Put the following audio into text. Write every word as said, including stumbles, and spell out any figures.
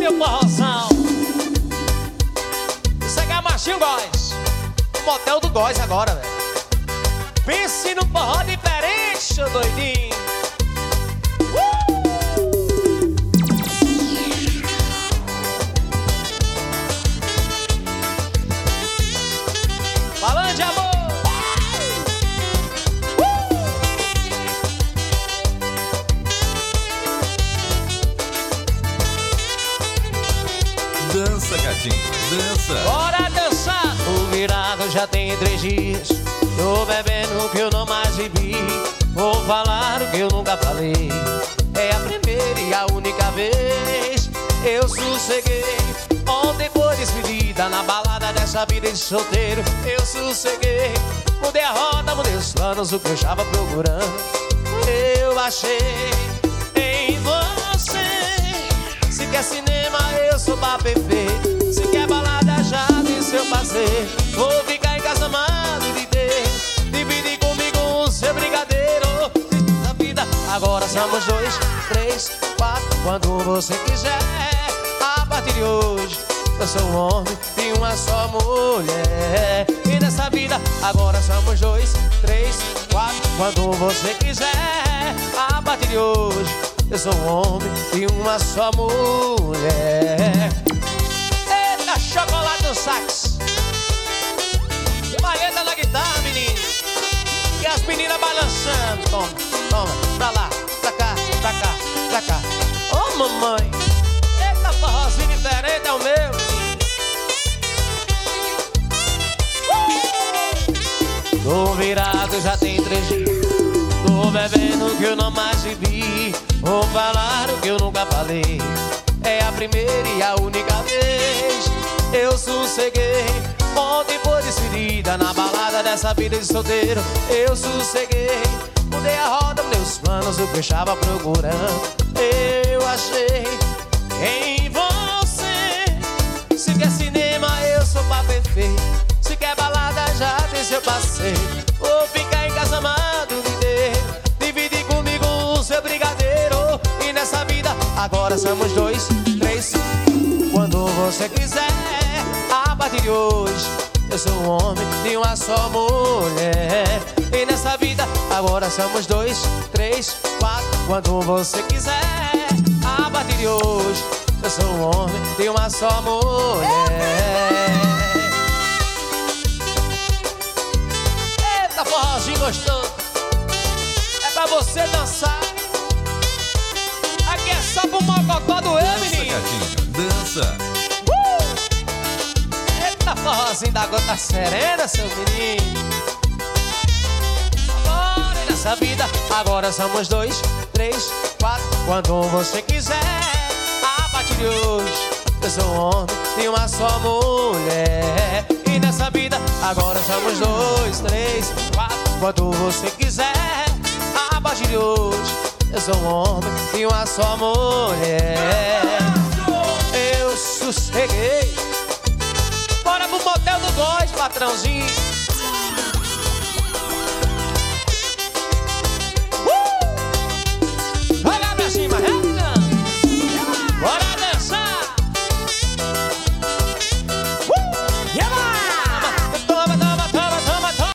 meu porrozão. Isso aqui é Machinho Góis. O motel do Góis agora, velho. Pense num forró diferente, seu doidinho. Falando de amor. Dança, gatinho, dança. Bora dançar. O virado já tem três dias. Tô bebendo o que eu não mais bebi. Vou falar o que eu nunca falei. É a primeira e a única vez. Eu sosseguei. Ontem foi despedida na balada dessa vida de solteiro. Eu sosseguei. Mudei a rota, mudei os planos. O que eu estava procurando eu achei em você. Se quer cinema, eu sou pra perfeito. Se quer balada, já disse eu passei. Vou ficar em casa amado de ter. Dividir comigo o seu brigadeiro. Da vida, agora somos dois, três, quatro. Quando você quiser. A partir de hoje, eu sou um homem e uma só mulher. E nessa vida, agora somos dois, três, quatro. Quando você quiser. A partir de hoje, eu sou um homem e uma só mulher. Eita, chocolate no sax. Palheta na guitarra, menino. E as meninas balançando. Toma, toma, pra lá, pra cá, pra cá, pra cá. Ô, oh, mamãe. Eita, forrozinho diferente é o meu. uh! Tô virado, já tem três dias. Tô bebendo o que eu não mais bebi. Vou falar o que eu nunca falei. É a primeira e a única vez. Eu sosseguei. Ontem foi despedida na balada dessa vida de solteiro. Eu sosseguei. Mudei a roda, mudei os planos. O que eu estava procurando eu achei em você. Se quer cinema, eu sou pra perfeito. Se quer balada, já disse eu passei. Vou ficar em casa amado de Deus. Dividir comigo o seu brigadeiro. E nessa vida, agora somos dois, três. Quando você quiser. A partir de hoje, eu sou um homem e uma só mulher. E nessa vida, agora somos dois, três, quatro. Quando você quiser. A partir de hoje, eu sou um homem e uma só mulher. Eita, forrozinho gostoso. É pra você dançar. Aqui é só pro mococó do eu, menino. Dança, gatinho, dança. Eita, forrozinho da gota serena, seu menino. Agora e nessa vida, agora somos dois, três, quatro. Quando você quiser. A partir de hoje, eu sou um homem e uma só mulher. E nessa vida, agora somos dois, três, quatro. Quando você quiser. A partir de hoje, eu sou um homem e uma só mulher. Eu sosseguei. Bora pro motel do Góis, patrãozinho.